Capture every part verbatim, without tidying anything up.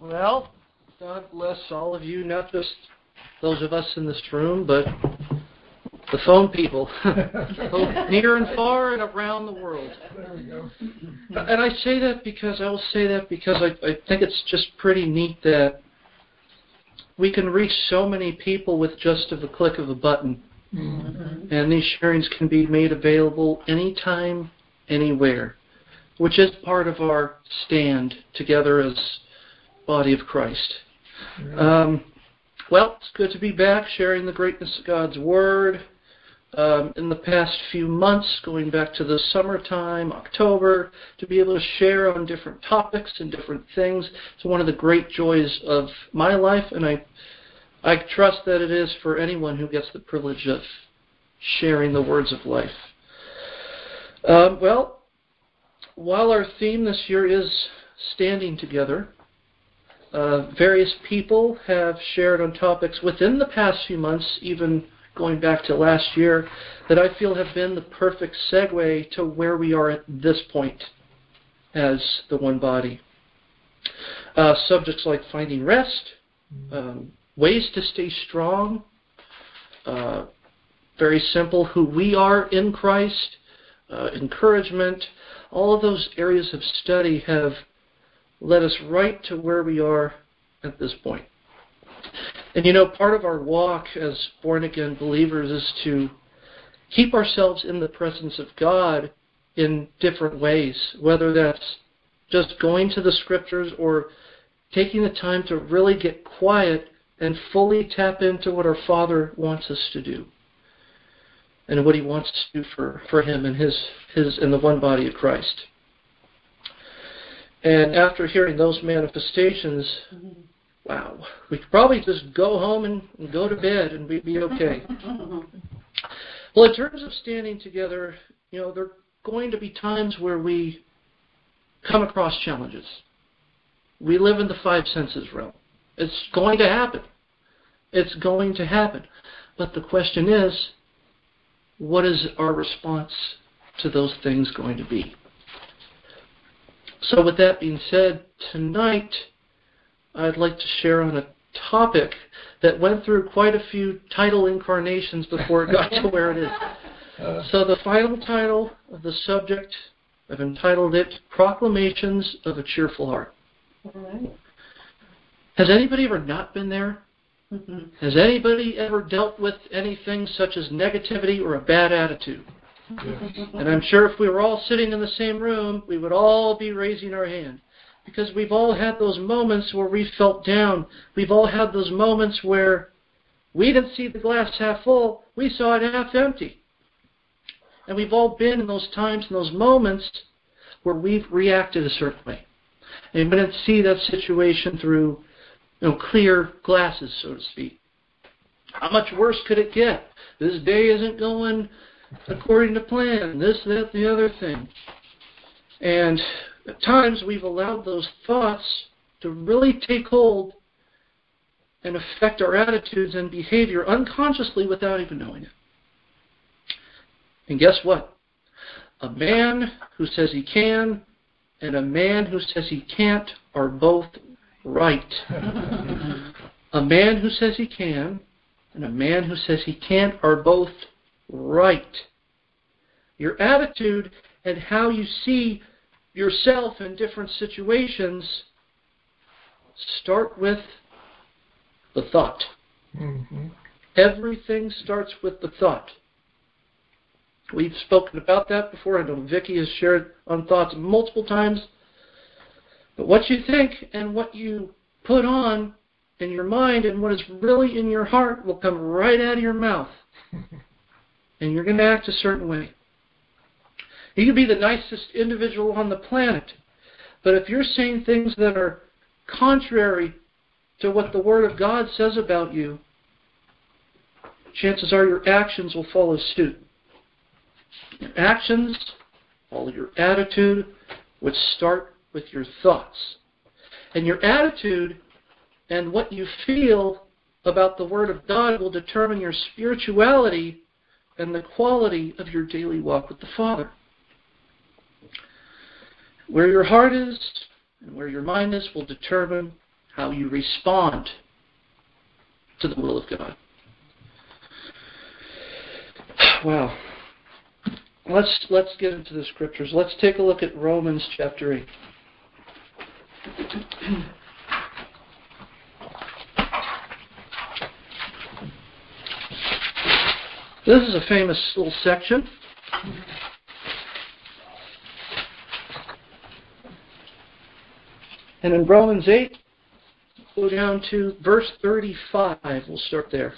Well, God bless all of you, not just those of us in this room, but the phone people, both near and far and around the world. There we go. And I say that because, I will say that because I, I think it's just pretty neat that we can reach so many people with just the click of a button. Mm-hmm. And these sharings can be made available anytime, anywhere, which is part of our stand together as body of Christ. Yeah. Um, well, it's good to be back sharing the greatness of God's Word. Um, in the past few months, going back to the summertime, October, to be able to share on different topics and different things. It's one of the great joys of my life, and I, I trust that it is for anyone who gets the privilege of sharing the words of life. Um, well, while our theme this year is standing together, uh, various people have shared on topics within the past few months, even going back to last year, that I feel have been the perfect segue to where we are at this point as the one body. Uh, subjects like finding rest, um, ways to stay strong, uh, very simple, who we are in Christ, uh, encouragement, all of those areas of study have led us right to where we are at this point. And you know, part of our walk as born-again believers is to keep ourselves in the presence of God in different ways, whether that's just going to the Scriptures or taking the time to really get quiet and fully tap into what our Father wants us to do and what He wants to do for, for Him and His, His in the one body of Christ. And after hearing those manifestations, wow, we could probably just go home and, and go to bed and we'd be okay. Well, in terms of standing together, you know, there are going to be times where we come across challenges. We live in the five senses realm. It's going to happen. It's going to happen. But the question is, what is our response to those things going to be? So with that being said, tonight I'd like to share on a topic that went through quite a few title incarnations before it got to where it is. Uh, so the final title of the subject, I've entitled it, Proclamations of a Cheerful Heart. All right. Has anybody ever not been there? Mm-hmm. Has anybody ever dealt with anything such as negativity or a bad attitude? Yes. And I'm sure if we were all sitting in the same room, we would all be raising our hand. Because we've all had those moments where we felt down. We've all had those moments where we didn't see the glass half full, we saw it half empty. And we've all been in those times, in those moments, where we've reacted a certain way. And we didn't see that situation through, you know, clear glasses, so to speak. How much worse could it get? This day isn't going according to plan. This, that, the other thing. And at times we've allowed those thoughts to really take hold and affect our attitudes and behavior unconsciously without even knowing it. And guess what? A man who says he can and a man who says he can't are both right. A man who says he can and a man who says he can't are both right. Your attitude and how you see yourself in different situations start with the thought. Mm-hmm. Everything starts with the thought. We've spoken about that before. I know Vicki has shared on thoughts multiple times. But what you think and what you put on in your mind and what is really in your heart will come right out of your mouth. And you're going to act a certain way. You can be the nicest individual on the planet, but if you're saying things that are contrary to what the Word of God says about you, chances are your actions will follow suit. Your actions follow your attitude, which start with your thoughts. And your attitude and what you feel about the Word of God will determine your spirituality and the quality of your daily walk with the Father. Where your heart is and where your mind is will determine how you respond to the will of God. Wow. Let's let's get into the scriptures. Let's take a look at Romans chapter eight. This is a famous little section. And in Romans eight, go down to verse thirty-five. We'll start there.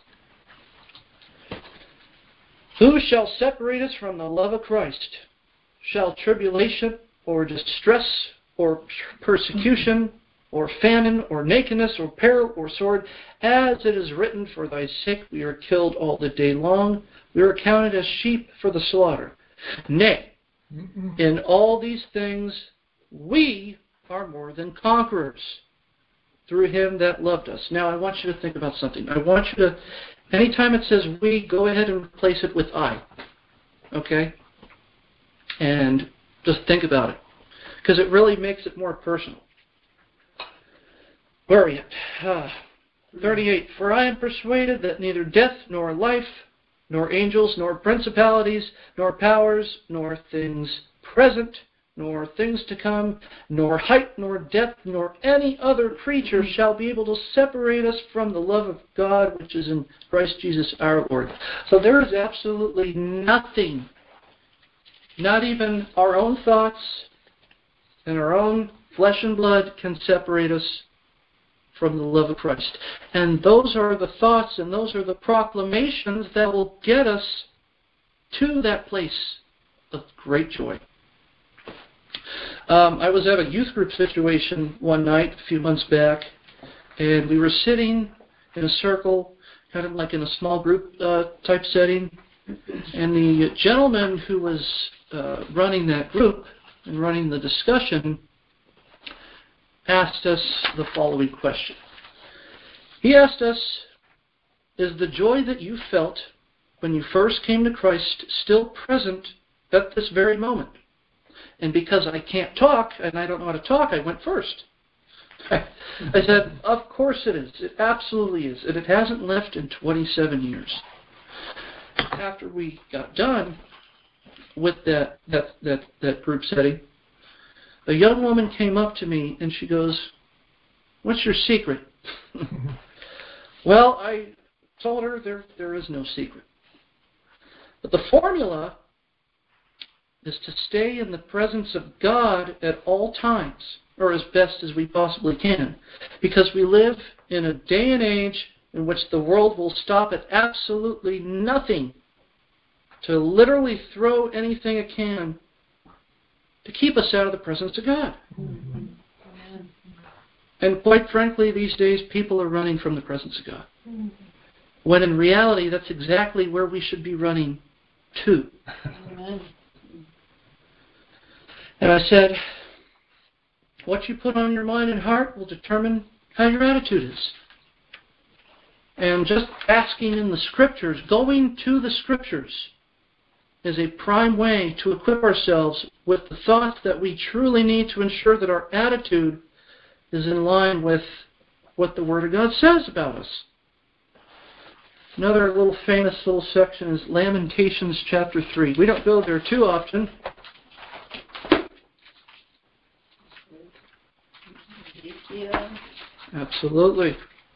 Who shall separate us from the love of Christ? Shall tribulation, or distress, or persecution, or famine, or nakedness, or peril, or sword? As it is written, for thy sake we are killed all the day long. We are counted as sheep for the slaughter. Nay, in all these things we are more than conquerors through him that loved us. Now I want you to think about something. I want you to, anytime it says we, go ahead and replace it with I. Okay? And just think about it. Because it really makes it more personal. Where are we at? Uh, thirty-eight. For I am persuaded that neither death, nor life, nor angels, nor principalities, nor powers, nor things present, nor things to come, nor height, nor depth, nor any other creature shall be able to separate us from the love of God which is in Christ Jesus our Lord. So there is absolutely nothing, not even our own thoughts and our own flesh and blood, can separate us from the love of Christ. And those are the thoughts and those are the proclamations that will get us to that place of great joy. Um, I was at a youth group situation one night a few months back, and we were sitting in a circle, kind of like in a small group uh, type setting, and the gentleman who was uh, running that group and running the discussion asked us the following question. He asked us, is the joy that you felt when you first came to Christ still present at this very moment? And because I can't talk, and I don't know how to talk, I went first. I said, of course it is. It absolutely is. And it hasn't left in twenty-seven years. After we got done with that, that, that, that group setting, a young woman came up to me and she goes, what's your secret? Well, I told her there there is no secret. But the formula is to stay in the presence of God at all times, or as best as we possibly can, because we live in a day and age in which the world will stop at absolutely nothing to literally throw anything it can to keep us out of the presence of God. Mm-hmm. And quite frankly, these days people are running from the presence of God. Mm-hmm. When in reality, that's exactly where we should be running to. Amen. And I said, what you put on your mind and heart will determine how your attitude is. And just asking in the Scriptures, going to the Scriptures, is a prime way to equip ourselves with the thoughts that we truly need to ensure that our attitude is in line with what the Word of God says about us. Another little famous little section is Lamentations chapter three. We don't go there too often. Yeah. Absolutely.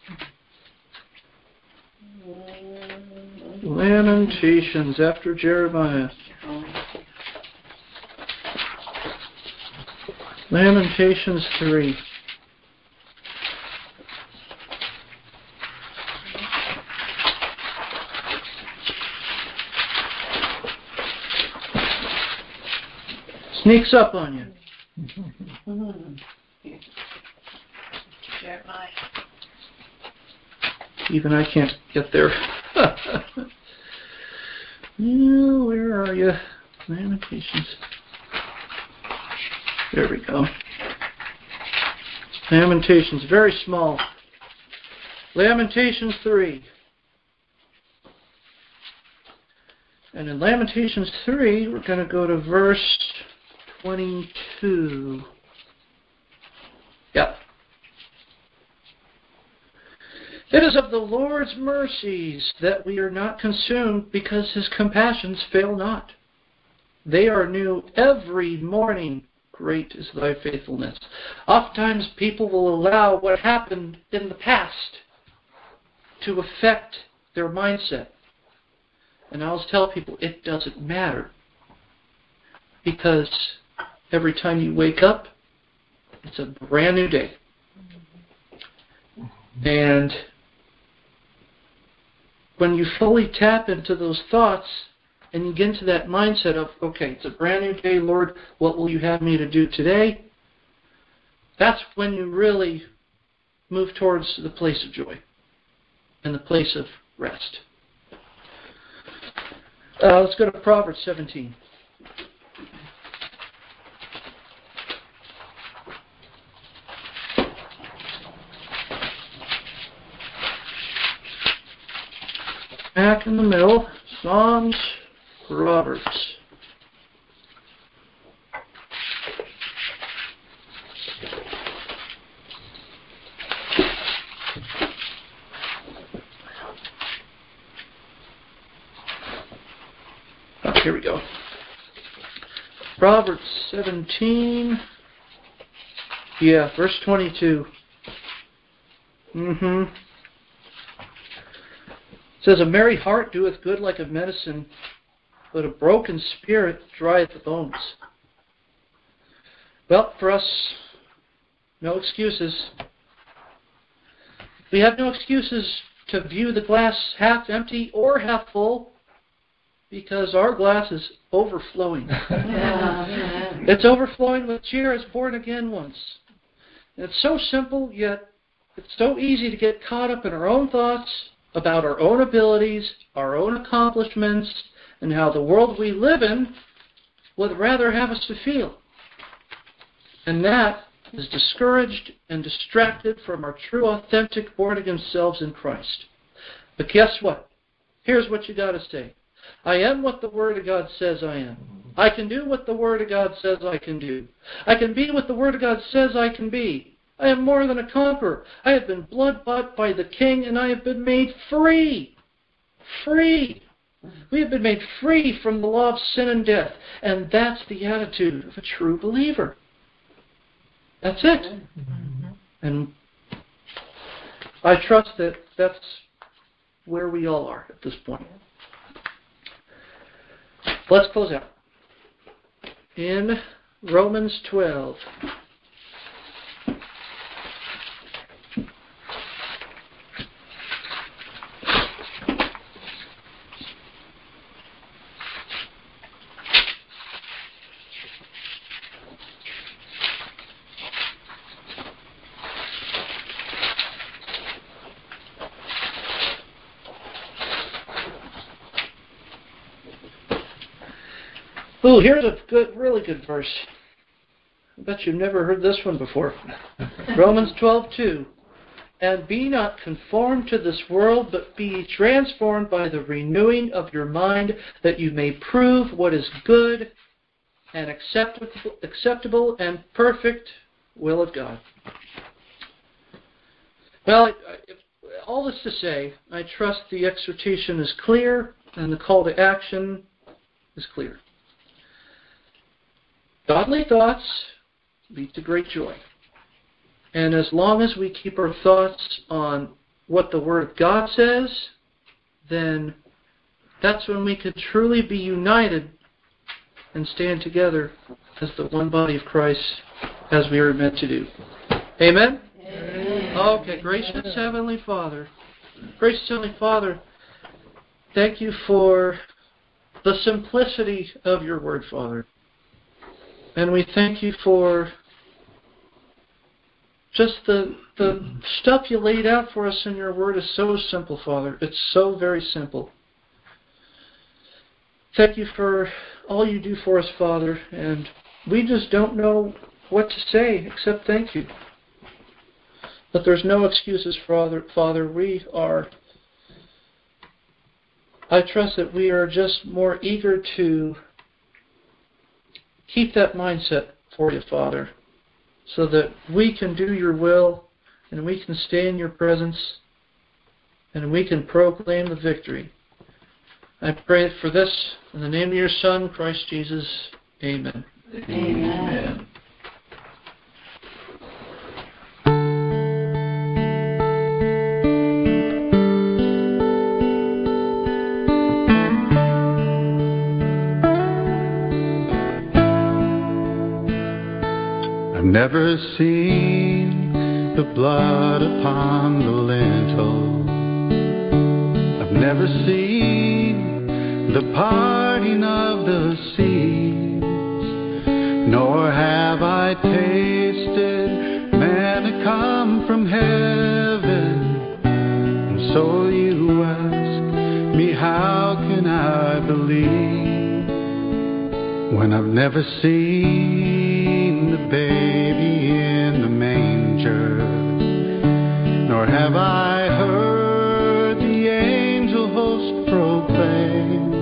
Lamentations after Jeremiah. Lamentations three. Sneaks up on you. Jeremiah. Even I can't get there. Oh, where are you? Lamentations. There we go. Lamentations, very small. Lamentations three. And in Lamentations three, we're going to go to verse twenty-two. Yep. It is of the Lord's mercies that we are not consumed, because His compassions fail not. They are new every morning. Great is thy faithfulness. Oftentimes people will allow what happened in the past to affect their mindset. And I always tell people, it doesn't matter. Because every time you wake up, it's a brand new day. And when you fully tap into those thoughts and you get into that mindset of, okay, it's a brand new day, Lord, what will you have me to do today? That's when you really move towards the place of joy and the place of rest. Uh, let's go to Proverbs seventeen. Back in the middle, Psalms, Proverbs. Oh, here we go. Proverbs seventeen. Yeah, verse twenty-two. Mm-hmm. It says, a merry heart doeth good like a medicine, but a broken spirit drieth the bones. Well, for us, no excuses. We have no excuses to view the glass half empty or half full, because our glass is overflowing. Yeah. It's overflowing with cheer as born again ones. And it's so simple, yet it's so easy to get caught up in our own thoughts about our own abilities, our own accomplishments, and how the world we live in would rather have us to feel. And that is discouraged and distracted from our true, authentic, born-again selves in Christ. But guess what? Here's what you got to say. I am what the Word of God says I am. I can do what the Word of God says I can do. I can be what the Word of God says I can be. I am more than a conqueror. I have been blood-bought by the King, and I have been made free. Free. We have been made free from the law of sin and death. And that's the attitude of a true believer. That's it. And I trust that that's where we all are at this point. Let's close out. In Romans twelve. Ooh, here's a good, really good verse. I bet you've never heard this one before. Romans twelve two. And be not conformed to this world, but be transformed by the renewing of your mind, that you may prove what is good and acceptable, acceptable and perfect will of God. Well, I, I, all this to say, I trust the exhortation is clear and the call to action is clear. Godly thoughts lead to great joy. And as long as we keep our thoughts on what the Word of God says, then that's when we can truly be united and stand together as the one body of Christ, as we are meant to do. Amen? Amen. Okay, gracious Heavenly Father, gracious Heavenly Father, thank you for the simplicity of your Word, Father. And we thank you for just the the stuff you laid out for us in your Word is so simple, Father. It's so very simple. Thank you for all you do for us, Father. And we just don't know what to say except thank you. But there's no excuses, Father. Father, we are... I trust that we are just more eager to keep that mindset for you, Father, so that we can do your will and we can stay in your presence and we can proclaim the victory. I pray for this in the name of your Son, Christ Jesus. Amen. Amen. I've never seen the blood upon the lintel. I've never seen the parting of the seas, nor have I tasted manna come from heaven. And so you ask me, how can I believe when I've never seen the baby in the manger, nor have I heard the angel host proclaim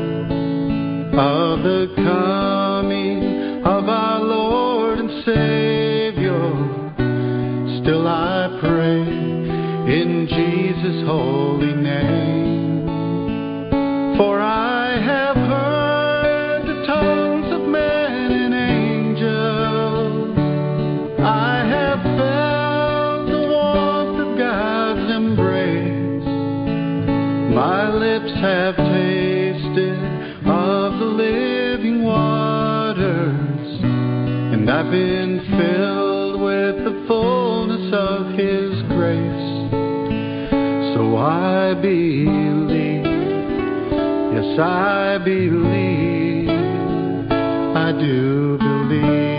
of the coming of our Lord and Savior. Still I pray in Jesus' holy name, for I have heard the tongues of men and angels. I have felt the warmth of God's embrace. My lips have tasted of the living waters, and I've been filled with the fullness of His grace. So I believe, yes I believe, I do believe.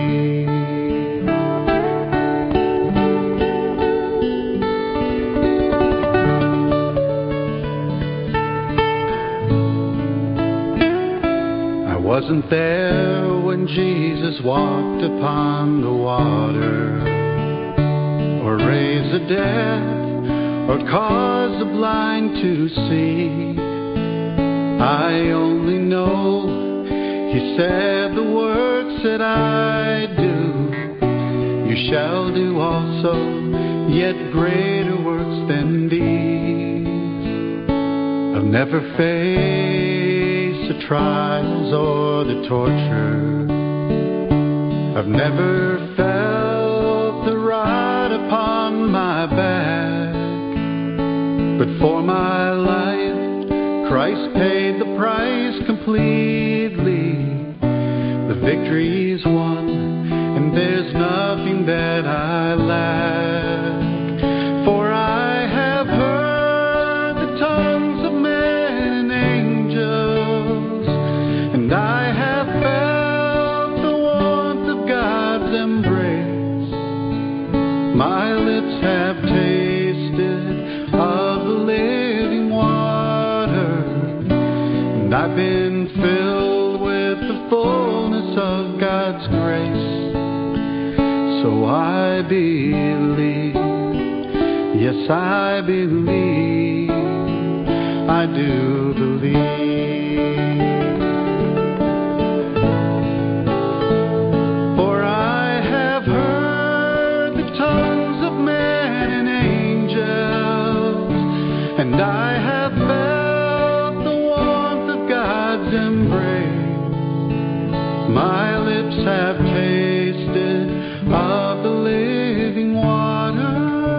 I wasn't there when Jesus walked upon the water, or raised the dead, or caused the blind to see. I only know He said the works that I do, you shall do also, yet greater works than these. I've never faced the trials or the torture. I've never felt the rod upon my back, but for my life Christ paid the price completely. The victory's won, and there's nothing that I lack. For I have heard the tongues of men and angels, and I have felt the warmth of God's embrace. My lips have tasted of the living water, and I've been filled with the fullness of God's grace. So I believe, yes I believe, I do believe. For I have heard the tongues of men and angels, and I have felt the warmth of God's embrace. My lips have tasted of the living water,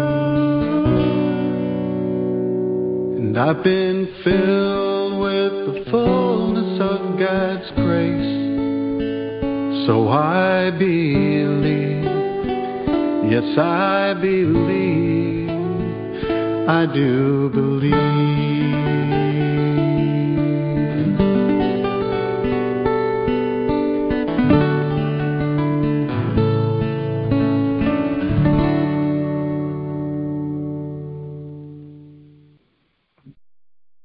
and I've been filled with the fullness of God's grace. So I believe, yes I believe, I do believe.